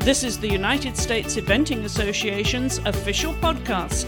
This is the United States Eventing Association's official podcast.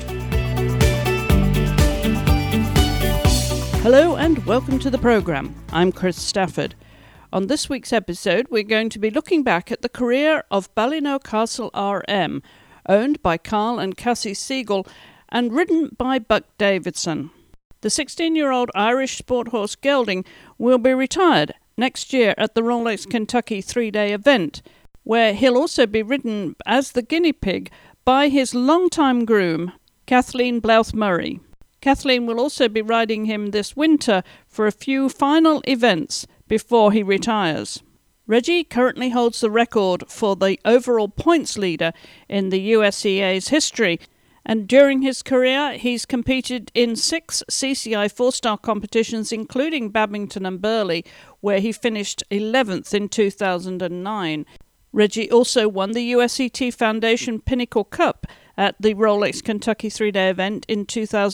Hello and welcome to the program. I'm Chris Stafford. On this week's episode, we're going to be looking back at the career of Ballynoe Castle RM, owned by Carl and Cassie Siegel and ridden by Buck Davidson. The 16-year-old Irish sport horse gelding will be retired next year at the Rolex Kentucky 3-day event, where he'll also be ridden as the guinea pig by his longtime groom, Kathleen Blouth Murray. Kathleen will also be riding him this winter for a few final events before he retires. Reggie currently holds the record for the overall points leader in the USEA's history, and during his career he's competed in 6 CCI 4-star competitions, including Babington and Burghley, where he finished 11th in 2009. Reggie also won the USET Foundation Pinnacle Cup at the Rolex Kentucky 3-day event in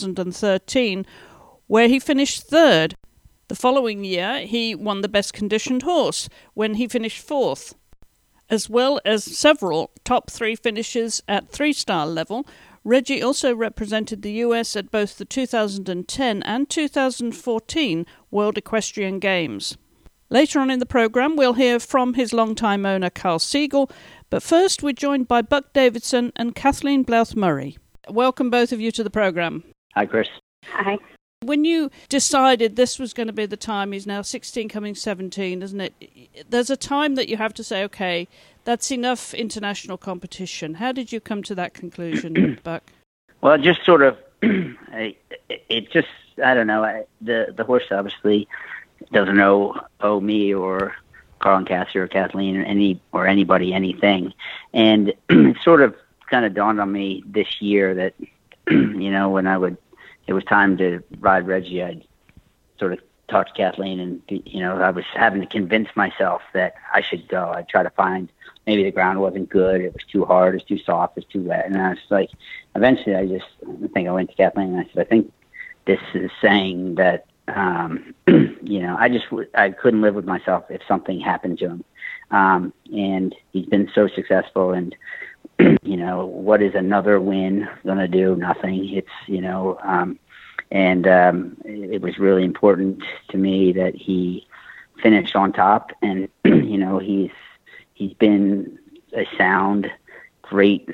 2013, where he finished 3rd. The following year, he won the Best Conditioned Horse, when he finished 4th, as well as several top 3 finishes at 3-star level. Reggie also represented the US at both the 2010 and 2014 World Equestrian Games. Later on in the programme, we'll hear from his longtime owner, Carl Siegel, but first we're joined by Buck Davidson and Kathleen Blouth Murray. Welcome both of you to the programme. Hi, Chris. Hi. When you decided this was going to be the time, he's now 16 coming 17, isn't it? There's a time that you have to say, okay, that's enough international competition. How did you come to that conclusion, Buck? Well, just sort of, I don't know, the horse obviously doesn't owe me or Carl and Cassie or Kathleen or anybody anything. And it sort of kind of dawned on me this year that, when it was time to ride Reggie, I'd sort of talk to Kathleen and, I was having to convince myself that I should go. I'd try to find, maybe the ground wasn't good, it was too hard, it was too soft, it was too wet. And I was like, eventually I went to Kathleen and I said, I think this is saying that, I couldn't live with myself if something happened to him. And he's been so successful, and, what is another win going to do? Nothing. It's, it was really important to me that he finished on top, and, he's been a sound, great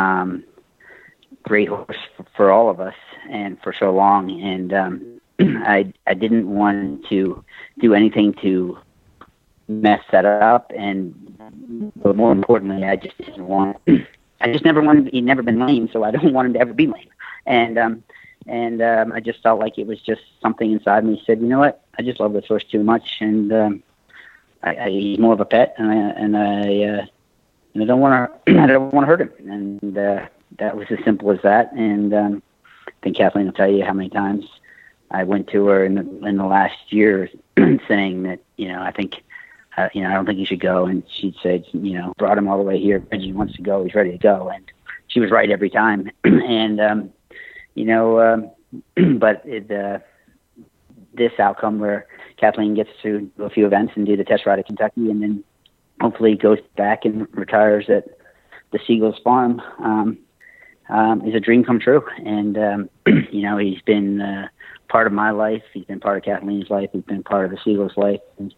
horse for all of us and for so long. And, I didn't want to do anything to mess that up, but more importantly, I just never wanted. He'd never been lame, so I don't want him to ever be lame. And I just felt like it was just something inside me said, you know what, I just love this horse too much, and he's more of a pet, and I don't want to hurt him, and that was as simple as that. And I think Kathleen will tell you how many times I went to her in the last year saying that, I think, I don't think you should go. And she'd said, brought him all the way here. Reggie wants to go. He's ready to go. And she was right every time. And, but this outcome where Kathleen gets to do a few events and do the test ride at Kentucky, and then hopefully goes back and retires at the Siegel's farm, is a dream come true. And, he's been part of my life. He's been part of Kathleen's life. He's been part of the Siegel's life. And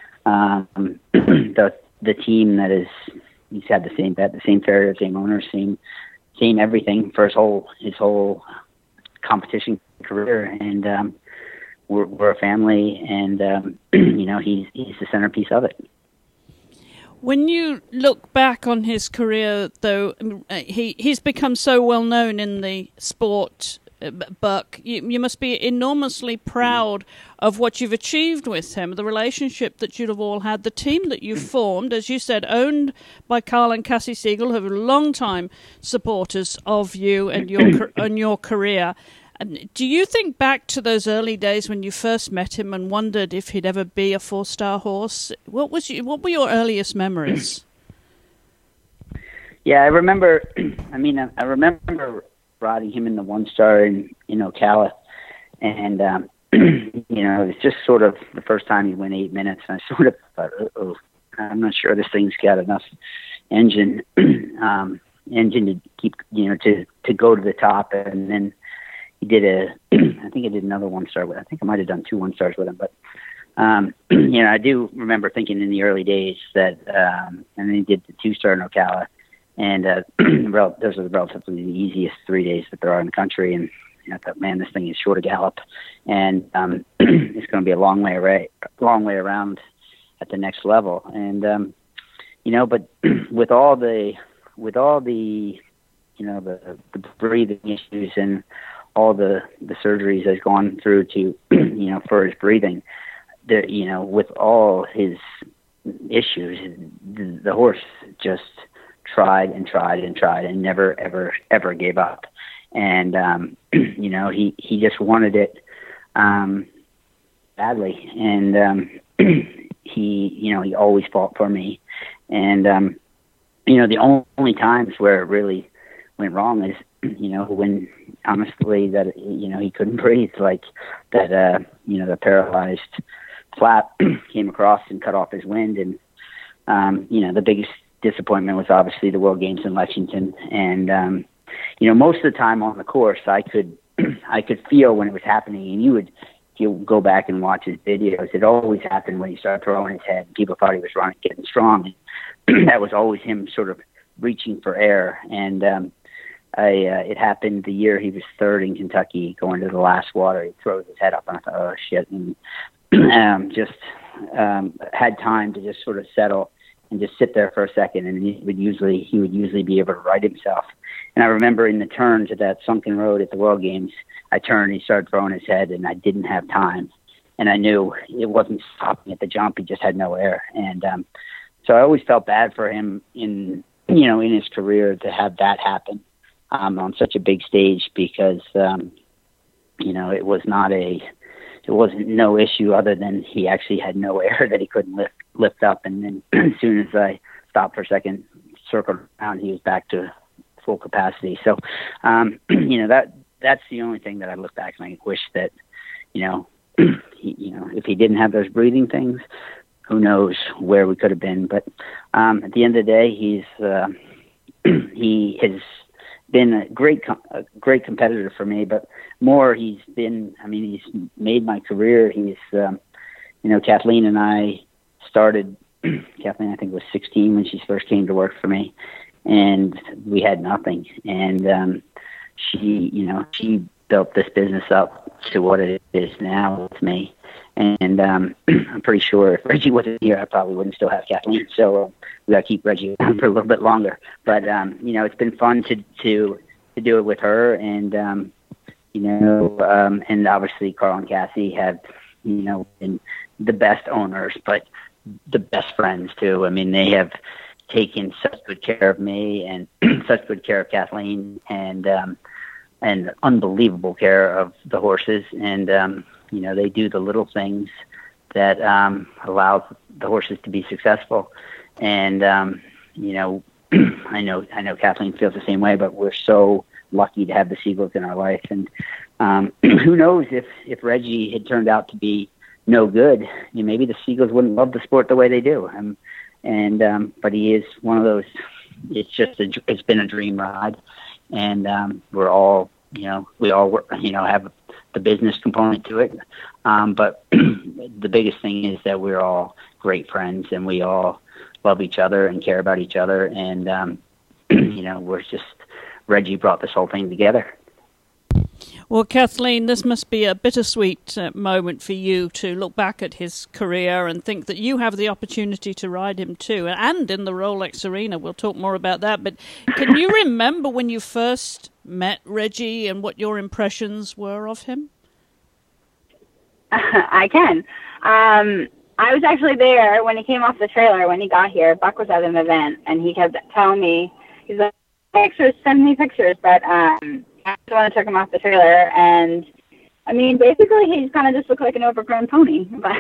the team he's had the same bet, the same farrier, the same owner, same everything for his whole competition career. And we're a family, and he's the centerpiece of it. When you look back on his career, though, he's become so well known in the sport, Buck, you must be enormously proud of what you've achieved with him, the relationship that you'd have all had, the team that you've formed, as you said, owned by Carl and Cassie Siegel, who are long-time supporters of you and your career. And do you think back to those early days when you first met him and wondered if he'd ever be a 4-star horse? What were your earliest memories? Yeah, I remember. I remember riding him in the 1-star in Ocala, and it was just sort of the first time he went 8 minutes, and I sort of thought, I'm not sure this thing's got enough engine, engine to keep, to go to the top. And then he did I think I did another 1-star with, I think I might've done 2 1-stars with him, but, I do remember thinking in the early days that, and then he did the 2-star in Ocala, and, those are relatively the easiest 3 days that there are in the country. And I thought, man, this thing is short of gallop, and, it's going to be a long way around at the next level. And, but with all the the breathing issues and all the surgeries he's gone through to, for his breathing, with all his issues, the horse just tried and tried and tried and never, ever gave up. And, he just wanted it, badly. And, he always fought for me. And, the only times where it really went wrong is, when honestly that, he couldn't breathe, like that, the paralyzed flap came across and cut off his wind. And, the biggest disappointment was obviously the World Games in Lexington. And, most of the time on the course, I could feel when it was happening, and you go back and watch his videos. It always happened when he started throwing his head. People thought he was getting strong. And that was always him sort of reaching for air. And, it happened the year he was third in Kentucky, going to the last water. He throws his head up, and I thought, oh shit. And, had time to just sort of settle and just sit there for a second. And he would usually be able to right himself. And I remember in the turn to that sunken road at the World Games, I turned and he started throwing his head, and I didn't have time. And I knew it wasn't stopping at the jump. He just had no air. And so I always felt bad for him in his career to have that happen on such a big stage, because, it wasn't no issue other than he actually had no air that he couldn't lift up. And then as soon as I stopped for a second, circled around, he was back to full capacity. So, that's the only thing that I look back and I wish that, if he didn't have those breathing things, who knows where we could have been. But at the end of the day, he has been a great competitor for me, but more he's made my career. He's, Kathleen and I started, Kathleen, I think, was 16 when she first came to work for me, and we had nothing. And she built this business up to what it is now with me. And I'm pretty sure if Reggie wasn't here, I probably wouldn't still have Kathleen. So we got to keep Reggie around for a little bit longer. But it's been fun to do it with her, and and obviously Carl and Cassie have been the best owners, but the best friends too. I mean, they have taken such good care of me and such good care of Kathleen, and unbelievable care of the horses. And they do the little things that allow the horses to be successful. And I know Kathleen feels the same way, but we're so lucky to have the Siegels in our life. And who knows if Reggie had turned out to be no good, maybe the Siegels wouldn't love the sport the way they do. But he is one of those. It's been a dream ride, and we're all we all have the business component to it. But the biggest thing is that we're all great friends, and we all love each other and care about each other. And, we're just, Reggie brought this whole thing together. Well, Kathleen, this must be a bittersweet moment for you to look back at his career and think that you have the opportunity to ride him too, and in the Rolex Arena. We'll talk more about that. But can you remember when you first met Reggie and what your impressions were of him? I can. I was actually there when he came off the trailer. When he got here, Buck was at an event, and he kept telling me, he's like, pictures, send me pictures. But I just want to took him off the trailer, and basically he kind of just looked like an overgrown pony. But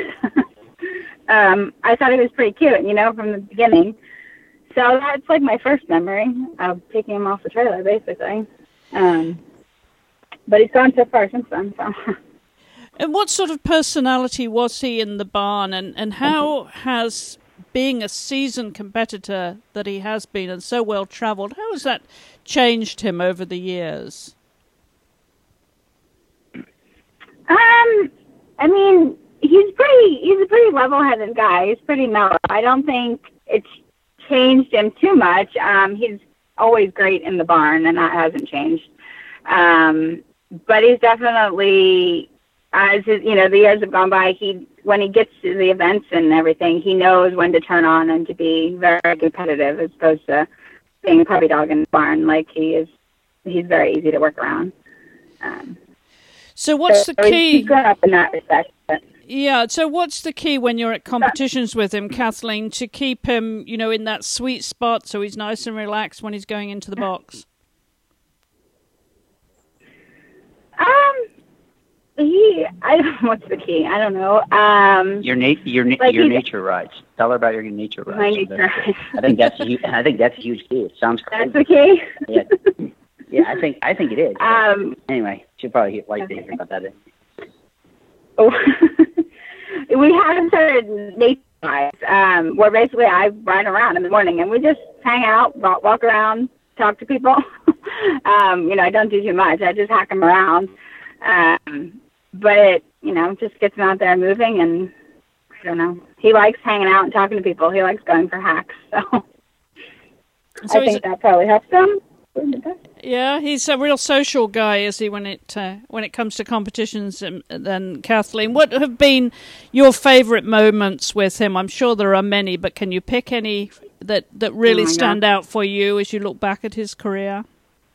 I thought he was pretty cute, from the beginning. So that's like my first memory of taking him off the trailer, basically. But he's gone so far since then, so. And what sort of personality was he in the barn, and how has being a seasoned competitor that he has been and so well travelled, how has that changed him over the years? I mean, he's a pretty level-headed guy. He's pretty mellow. I don't think it's changed him too much. He's always great in the barn, and that hasn't changed. But he's definitely, as the years have gone by, when he gets to the events and everything, he knows when to turn on and to be very competitive, as opposed to being a puppy dog in the barn. Like he's very easy to work around. So what's the key? He's grown up in that respect. Yeah, so what's the key when you're at competitions with him, Kathleen, to keep him, in that sweet spot so he's nice and relaxed when he's going into the box? What's the key? I don't know. Your nature rides. Tell her about your nature rides. My nature rides. I think that's a huge key. It sounds crazy. That's the key? Yeah, I think it is. Anyway, she'll probably like to hear about that. Oh. We have certain nature rides where basically I ride around in the morning and we just hang out, walk around, talk to people. I don't do too much. I just hack them around. But it, just gets him out there moving, and I don't know. He likes hanging out and talking to people. He likes going for hacks. So I think that probably helps him. Yeah, he's a real social guy, is he, when it comes to competitions? Then, Kathleen, what have been your favourite moments with him? I'm sure there are many, but can you pick any that really stand out for you as you look back at his career?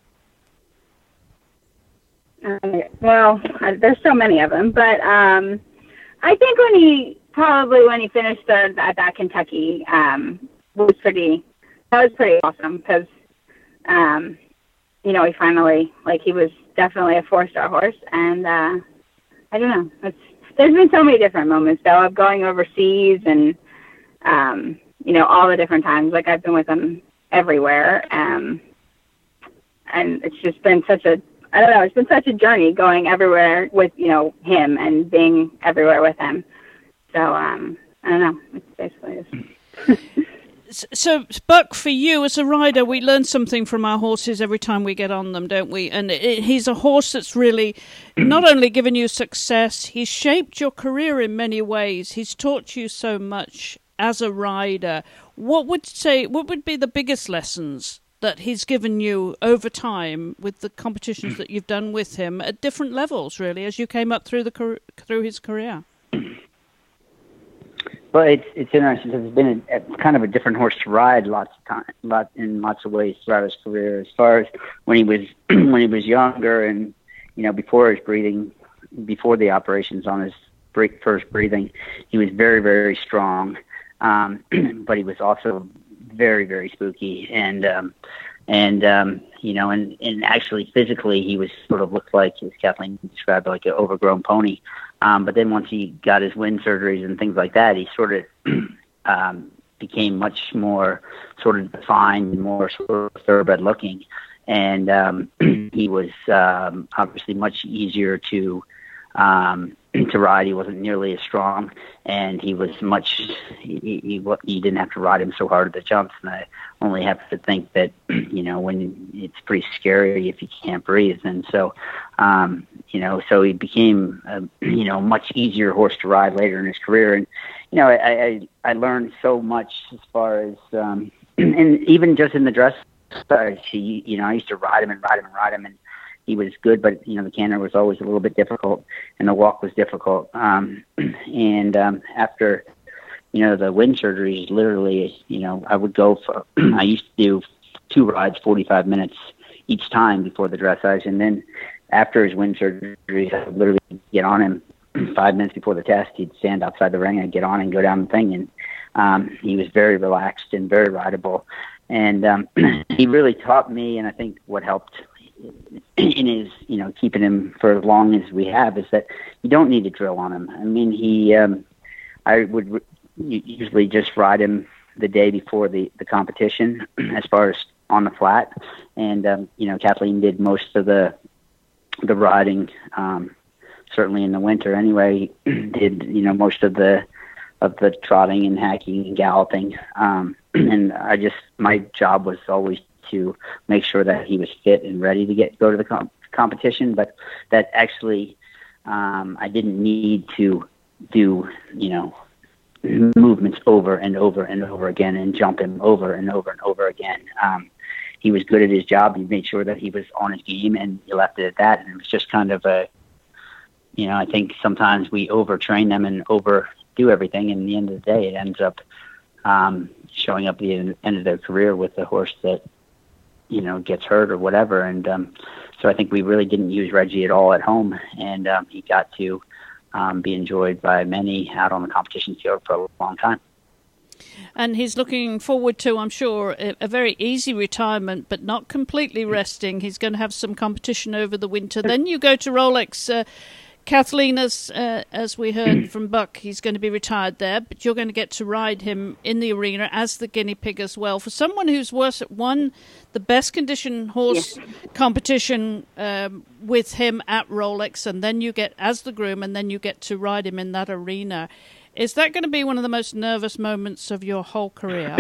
Well, there's so many of them, but I think when he finished third at that Kentucky was pretty awesome because he finally, he was definitely a 4-star horse, and I don't know. There's been so many different moments though of going overseas and all the different times. Like I've been with him everywhere, and it's just been it's been such a journey going everywhere with, him and being everywhere with him. So, I don't know. It's basically it. So, Buck, for you as a rider, we learn something from our horses every time we get on them, don't we? And he's a horse that's really not only given you success, he's shaped your career in many ways. He's taught you so much as a rider. What would be the biggest lessons that he's given you over time with the competitions that you've done with him at different levels, really, as you came up through his career? Well, it's interesting because it's been a kind of a different horse to ride in lots of ways throughout his career. As far as when he was younger and before his breathing, before the operations on his first breathing, he was very, very strong, but he was also very, very spooky and actually physically he was sort of looked like, as Kathleen described, like an overgrown pony. But then once he got his wind surgeries and things like that, he sort of became much more sort of defined and more sort of thoroughbred looking. And he was obviously much easier to ride. He wasn't nearly as strong, and he was you didn't have to ride him so hard at the jumps. And I only have to think that when it's pretty scary if you can't breathe. And so so he became a much easier horse to ride later in his career. And I learned so much as far as and even just in the dress. I used to ride him, and he was good, but the canter was always a little bit difficult, and the walk was difficult. And after the wind surgeries, literally, I would go for. I used to do 2 rides, 45 minutes each time before the dressage, and then after his wind surgeries, I would literally get on him 5 minutes before the test. He'd stand outside the ring, I'd get on and go down the thing, and he was very relaxed and very rideable. And he really taught me, and I think what helped in his, keeping him for as long as we have is that you don't need to drill on him. I mean, I would usually just ride him the day before the competition as far as on the flat. And, Kathleen did most of the riding, certainly in the winter anyway, did, most of the the trotting and hacking and galloping. And my job was always to make sure that he was fit and ready to go to the competition, but that actually I didn't need to do, movements over and over and over again and jump him over and over and over again. He was good at his job. He made sure that he was on his game, and he left it at that. And it was just kind of I think sometimes we overtrain them and overdo everything, and at the end of the day, it ends up showing up at the end of their career with a horse that, gets hurt or whatever. And so I think we really didn't use Reggie at all at home, and he got to be enjoyed by many out on the competition field for a long time. And he's looking forward to, I'm sure, a very easy retirement, but not completely resting. He's going to have some competition over the winter. Then you go to Rolex. Kathleen, as we heard from Buck, he's going to be retired there, but you're going to get to ride him in the arena as the guinea pig as well. For someone who's won the best condition horse competition with him at Rolex, and then you get as the groom, and then you get to ride him in that arena, is that going to be one of the most nervous moments of your whole career?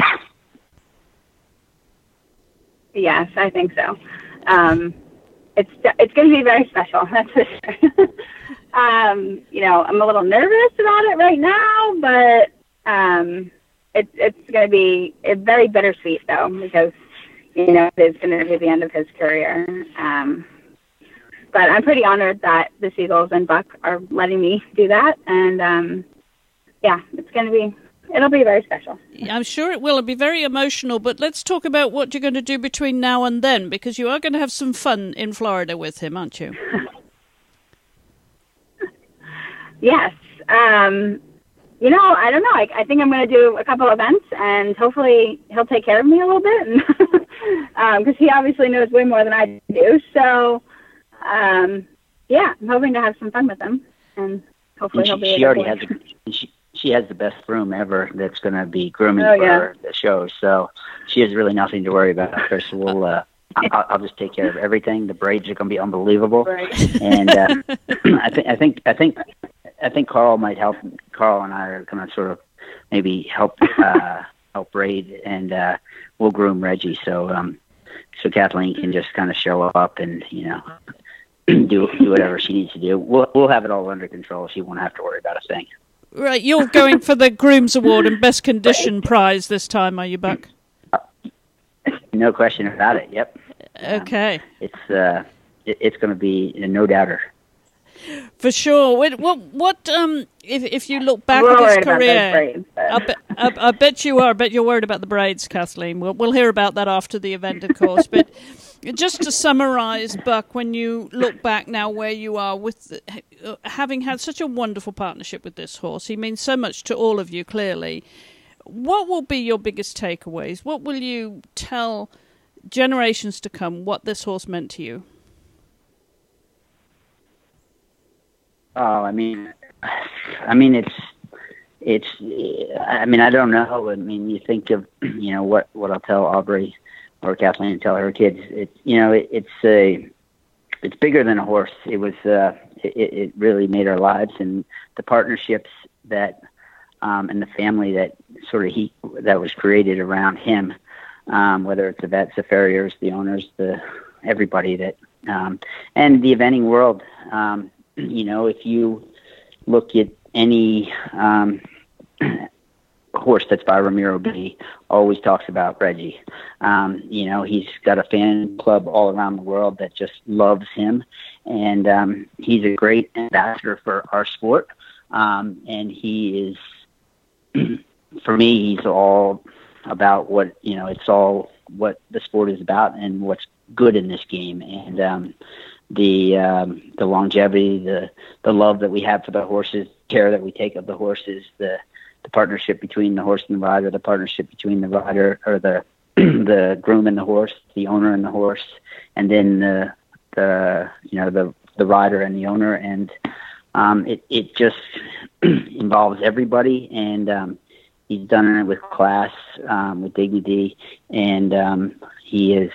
Yes, I think so. It's going to be very special, that's for sure. I'm a little nervous about it right now, but it's going to be very bittersweet, though, because, it's going to be the end of his career. But I'm pretty honored that the Seagulls and Buck are letting me do that. And, it'll be very special. I'm sure it will. It'll be very emotional, but let's talk about what you're going to do between now and then, because you are going to have some fun in Florida with him, aren't you? Yes. I don't know. I think I'm going to do a couple events, and hopefully he'll take care of me a little bit, because he obviously knows way more than I do. So, I'm hoping to have some fun with him, and hopefully he'll be. She has the best groom ever that's going to be grooming for the show, so she has really nothing to worry about. So we'll. I'll just take care of everything. The braids are going to be unbelievable, right. And I think Carl might help. Carl and I are going to sort of maybe help braid, and we'll groom Reggie. So Kathleen can just kind of show up and do whatever she needs to do. We'll have it all under control. She won't have to worry about a thing. Right, you're going for the Grooms Award and Best Condition prize this time, are you, Buck? No question about it. Yep. Okay. It's going to be a no doubter. For sure. What if you look back at his career? I bet you are. I bet you're worried about the braids, Kathleen. We'll hear about that after the event, of course. But just to summarize, Buck, when you look back now where you are with having had such a wonderful partnership with this horse, he means so much to all of you, clearly. What will be your biggest takeaways? What will you tell generations to come what this horse meant to you? Oh, I mean, it's. I mean, I don't know. I mean, you think of what I'll tell Aubrey or Kathleen and tell her kids. It's bigger than a horse. It was. It really made our lives, and the partnerships that and the family that that was created around him. Whether it's the vets, the farriers, the owners, everybody that and the eventing world. If you look at any horse that's by Ramiro B, always talks about Reggie. He's got a fan club all around the world that just loves him, and he's a great ambassador for our sport. And he is, for me, he's all about what it's all what the sport is about and what's good in this game. And the longevity, the love that we have for the horses, care that we take of the horses, the partnership between the horse and the rider, the partnership between the rider or the the groom and the horse, the owner and the horse, and then the rider and the owner, and it just involves everybody, and he's done it with class, with dignity, and he's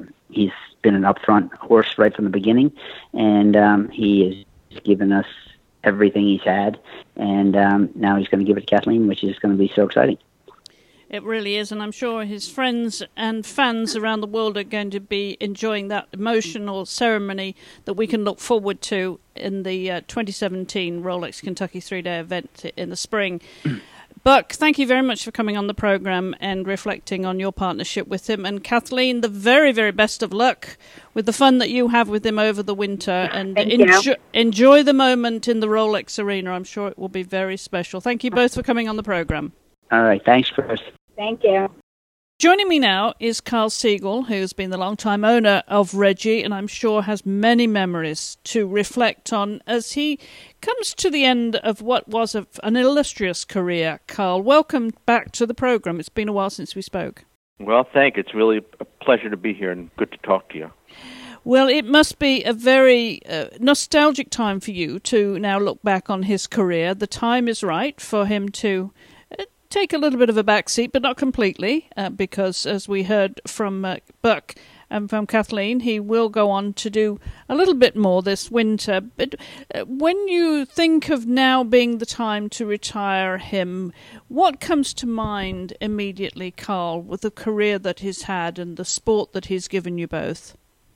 been an upfront horse right from the beginning, and he has given us everything he's had, and now he's going to give it to Kathleen, which is going to be so exciting. It really is, and I'm sure his friends and fans around the world are going to be enjoying that emotional ceremony that we can look forward to in the 2017 Rolex Kentucky 3-day event in the spring. Buck, thank you very much for coming on the program and reflecting on your partnership with him. And Kathleen, the very, very best of luck with the fun that you have with him over the winter. And enjoy the moment in the Rolex arena. I'm sure it will be very special. Thank you both for coming on the program. All right. Thanks, Chris. Thank you. Joining me now is Carl Siegel, who's been the long-time owner of Reggie, and I'm sure has many memories to reflect on as he comes to the end of what was an illustrious career. Carl, welcome back to the program. It's been a while since we spoke. Well, thank you. It's really a pleasure to be here and good to talk to you. Well, it must be a very nostalgic time for you to now look back on his career. The time is right for him to take a little bit of a backseat, but not completely, because as we heard from Buck and from Kathleen, he will go on to do a little bit more this winter. But when you think of now being the time to retire him, what comes to mind immediately, Carl, with the career that he's had and the sport that he's given you both?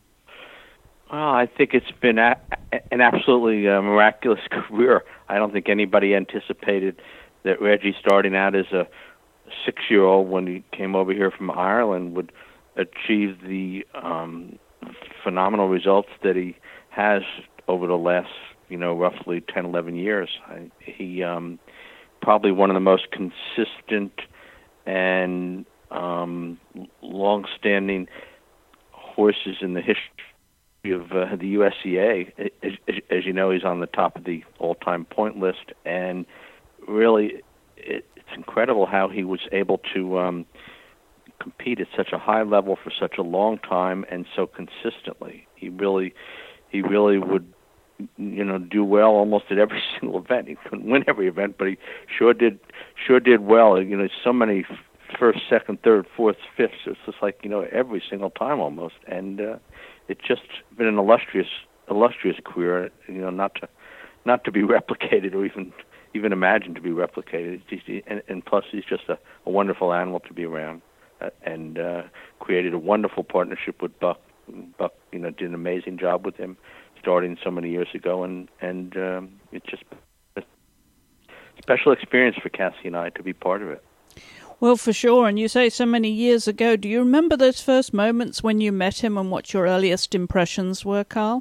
Well, I think it's been an absolutely miraculous career. I don't think anybody anticipated that Reggie, starting out as a 6-year-old when he came over here from Ireland, would achieve the phenomenal results that he has over the last, roughly 10, 11 years. He probably one of the most consistent and long-standing horses in the history of the USCA. As you know, he's on the top of the all-time point list, and really, it's incredible how he was able to compete at such a high level for such a long time and so consistently. He really would, do well almost at every single event. He couldn't win every event, but he sure did well. So many first, second, third, fourth, fifths. It's just like every single time almost, and it's just been an illustrious career. Not to be replicated or even imagined to be replicated. And plus, he's just a wonderful animal to be around, and created a wonderful partnership with Buck. Buck, did an amazing job with him, starting so many years ago, and it's just a special experience for Cassie and I to be part of it. Well, for sure. And you say so many years ago. Do you remember those first moments when you met him and what your earliest impressions were, Carl?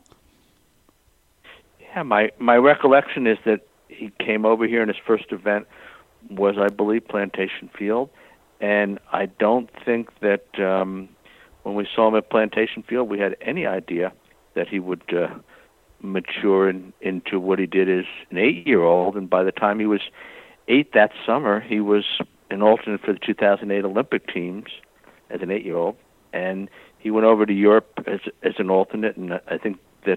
Yeah, my recollection is that he came over here, and his first event was, I believe, Plantation Field. And I don't think that when we saw him at Plantation Field, we had any idea that he would mature into what he did as an 8-year-old. And by the time he was 8 that summer, he was an alternate for the 2008 Olympic teams as an 8-year-old. And he went over to Europe as an alternate, and I think that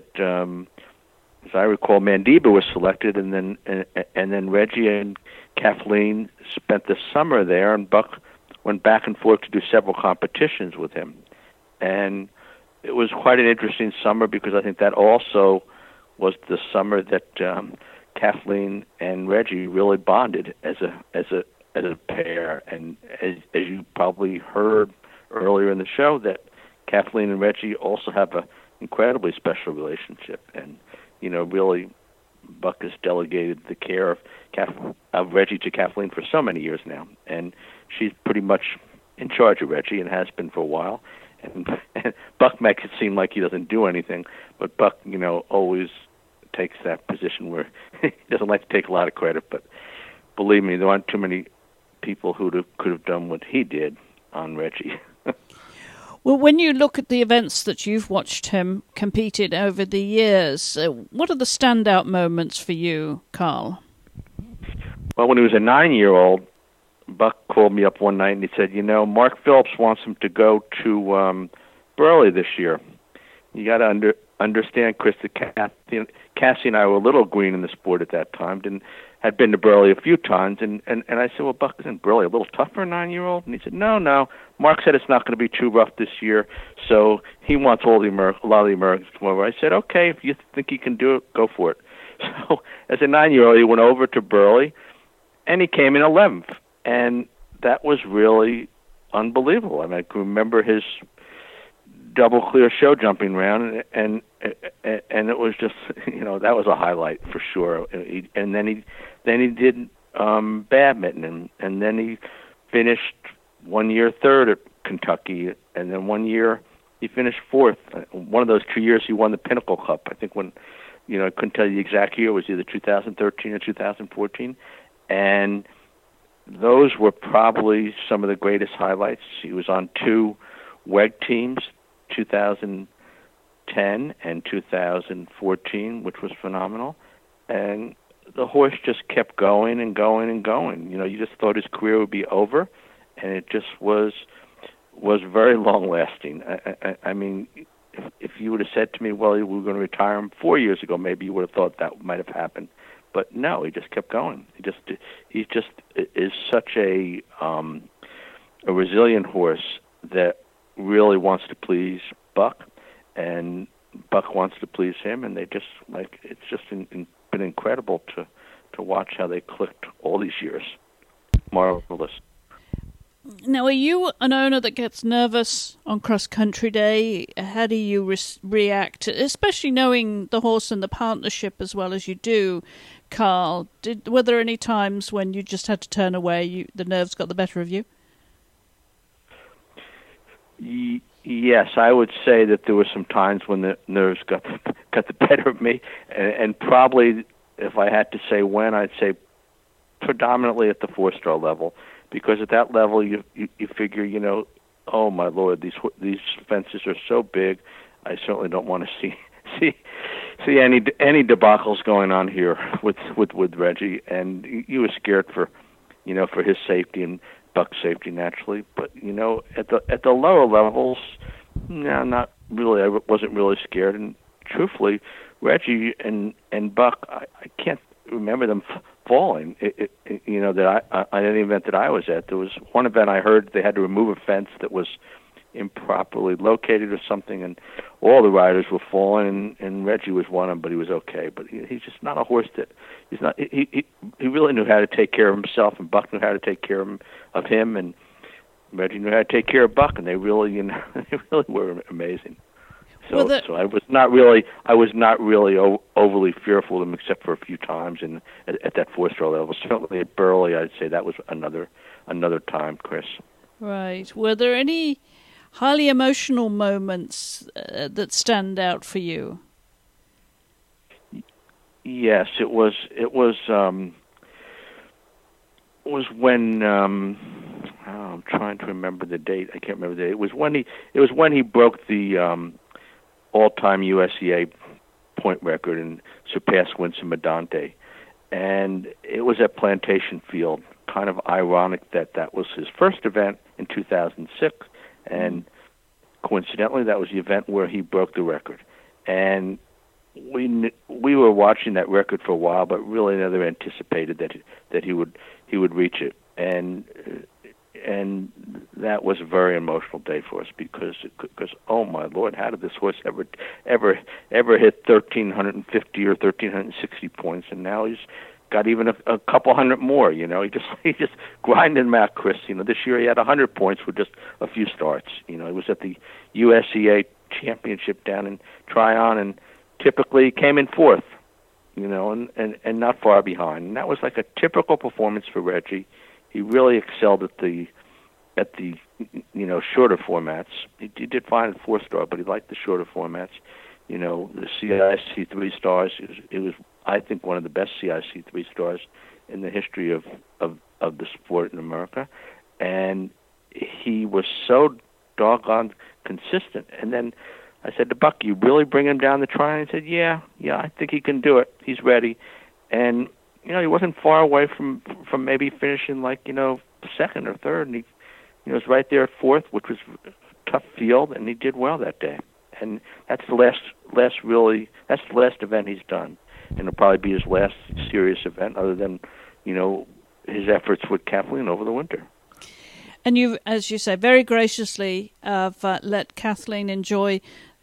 as I recall, Mandiba was selected, and then Reggie and Kathleen spent the summer there, and Buck went back and forth to do several competitions with him. And it was quite an interesting summer because I think that also was the summer that Kathleen and Reggie really bonded as a pair. And as you probably heard earlier in the show, that Kathleen and Reggie also have an incredibly special relationship. And really, Buck has delegated the care of Reggie to Kathleen for so many years now, and she's pretty much in charge of Reggie and has been for a while. And Buck makes it seem like he doesn't do anything, but Buck, always takes that position where he doesn't like to take a lot of credit. But believe me, there aren't too many people who could have done what he did on Reggie. Well, when you look at the events that you've watched him compete in over the years, what are the standout moments for you, Carl? Well, when he was a 9-year-old, Buck called me up one night and he said, Mark Phillips wants him to go to Burley this year. You got to understand, Chris, that Cassie and I were a little green in the sport at that time, had been to Burley a few times, and I said, well, Buck, isn't Burley a little tough for a 9-year-old? And he said, no. Mark said it's not going to be too rough this year, so he wants a lot of the Americans to come over. I said, okay, if you think he can do it, go for it. So as a 9-year-old, he went over to Burley, and he came in 11th, and that was really unbelievable. I mean, I can remember his double clear show jumping round, and it was just, that was a highlight for sure. And then he did badminton, and then he finished 1 year third at Kentucky, and then 1 year he finished fourth. One of those 2 years he won the Pinnacle Cup. I think when, I couldn't tell you the exact year, it was either 2013 or 2014, and those were probably some of the greatest highlights. He was on 2 WEG teams, 2010 and 2014, which was phenomenal. And the horse just kept going and going and going. You just thought his career would be over, and it just was very long-lasting. I mean, if you would have said to me, well, we were going to retire him 4 years ago, maybe you would have thought that might have happened. But no, he just kept going. He just is such a resilient horse that really wants to please Buck, and Buck wants to please him, and they just it's just been incredible to watch how they clicked all these years. Marvelous. Now, are you an owner that gets nervous on cross-country day? How do you react, especially knowing the horse and the partnership as well as you do, Carl? Were there any times when you just had to turn away, the nerves got the better of you? Yes, I would say that there were some times when the nerves got the better of me, and probably if I had to say when, I'd say predominantly at the 4-star level, because at that level you figure, oh my Lord, these fences are so big, I certainly don't want to see any debacles going on here with Reggie, and you were scared for his safety and Buck's safety naturally, but at the lower levels, no, not really. I wasn't really scared, and truthfully, Reggie and Buck, I can't remember them falling. That I any event that I was at, there was one event I heard they had to remove a fence that was improperly located or something, and all the riders were falling, and Reggie was one of them, but he was okay. But he's just not a horse that he's not. He really knew how to take care of himself, and Buck knew how to take care of him, and Reggie knew how to take care of Buck, and they really, they really were amazing. So, so I was not really overly fearful of them, except for a few times, and at that 4-star level. Certainly at Burley, I'd say that was another time, Chris. Right. Were there any highly emotional moments that stand out for you? Yes, it was when I'm trying to remember the date. I can't remember the date. It was when he broke the all-time USCA point record and surpassed Winston Medante, and it was at Plantation Field. Kind of ironic that was his first event in 2006, and coincidentally, that was the event where he broke the record. And we were watching that record for a while, but really never anticipated that he would reach it. And that was a very emotional day for us because oh my Lord, how did this horse ever hit 1,350 or 1,360 points? And now he's got even a couple hundred more. He just grinding them out, Chris. This year he had 100 points with just a few starts. He was at the USCA championship down in Tryon, and typically came in fourth. And not far behind. And that was like a typical performance for Reggie. He really excelled at the shorter formats. He did fine at 4-star, but he liked the shorter formats. The CIC 3-stars. It was I think one of the best CIC 3-stars in the history of the sport in America, and he was so doggone consistent. And then I said to Buck, "You really bring him down the Tryon?" He said, "Yeah, I think he can do it. He's ready." And he wasn't far away from maybe finishing second or third, and he was right there at fourth, which was a tough field, and he did well that day. And that's the last event he's done, and it'll probably be his last serious event, other than his efforts with Kathleen over the winter. And you, as you say, very graciously let Kathleen enjoy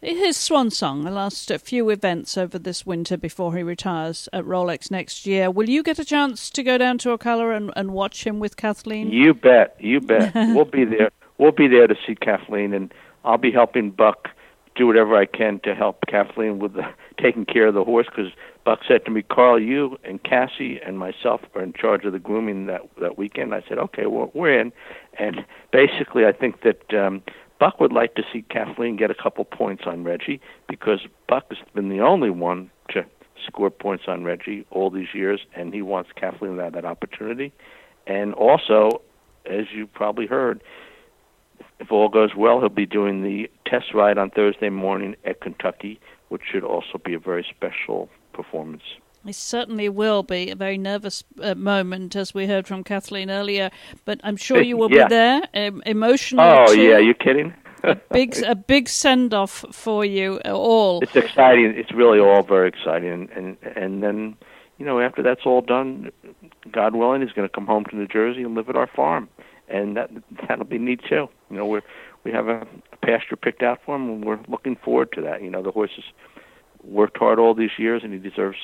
His swan song, the last few events over this winter before he retires at Rolex next year. Will you get a chance to go down to Ocala and watch him with Kathleen? You bet. We'll be there. We'll be there to see Kathleen, and I'll be helping Buck do whatever I can to help Kathleen with taking care of the horse, because Buck said to me, Carl, you and Cassie and myself are in charge of the grooming that weekend. I said, okay, well, we're in. And basically I think that Buck would like to see Kathleen get a couple points on Reggie, because Buck has been the only one to score points on Reggie all these years, and he wants Kathleen to have that opportunity. And also, as you probably heard, if all goes well, he'll be doing the test ride on Thursday morning at Kentucky, which should also be a very special performance. It certainly will be a very nervous moment, as we heard from Kathleen earlier, but I'm sure you will be there, emotional. Oh, too. yeah, you kidding? a big send-off for you all. It's exciting. It's really all very exciting. And then, after that's all done, God willing, he's going to come home to New Jersey and live at our farm. And that'll be neat, too. We have a pasture picked out for him, and we're looking forward to that. The horse has worked hard all these years, and he deserves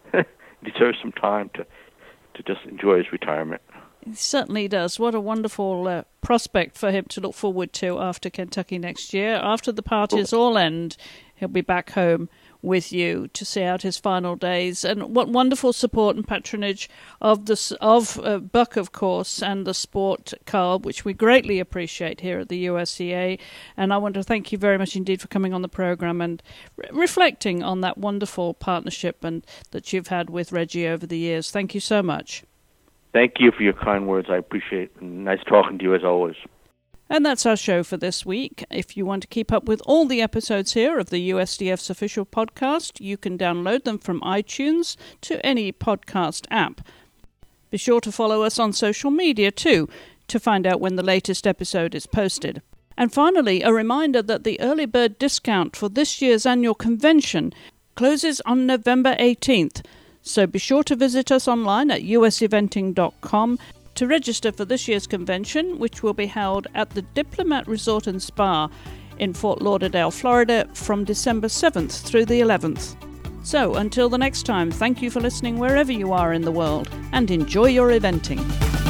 some time to just enjoy his retirement. He certainly does. What a wonderful prospect for him to look forward to after Kentucky next year. After the parties all end, he'll be back home with you to see out his final days. And what wonderful support and patronage of Buck, of course, and the sport, Carl, which we greatly appreciate here at the USCA. And I want to thank you very much indeed for coming on the program and reflecting on that wonderful partnership and that you've had with Reggie over the years. Thank you so much. Thank you for your kind words. I appreciate it. Nice talking to you as always. And that's our show for this week. If you want to keep up with all the episodes here of the USDF's official podcast, you can download them from iTunes to any podcast app. Be sure to follow us on social media too to find out when the latest episode is posted. And finally, a reminder that the early bird discount for this year's annual convention closes on November 18th. So be sure to visit us online at useventing.com to register for this year's convention, which will be held at the Diplomat Resort and Spa in Fort Lauderdale, Florida, from December 7th through the 11th. So, until the next time, thank you for listening wherever you are in the world, and enjoy your eventing.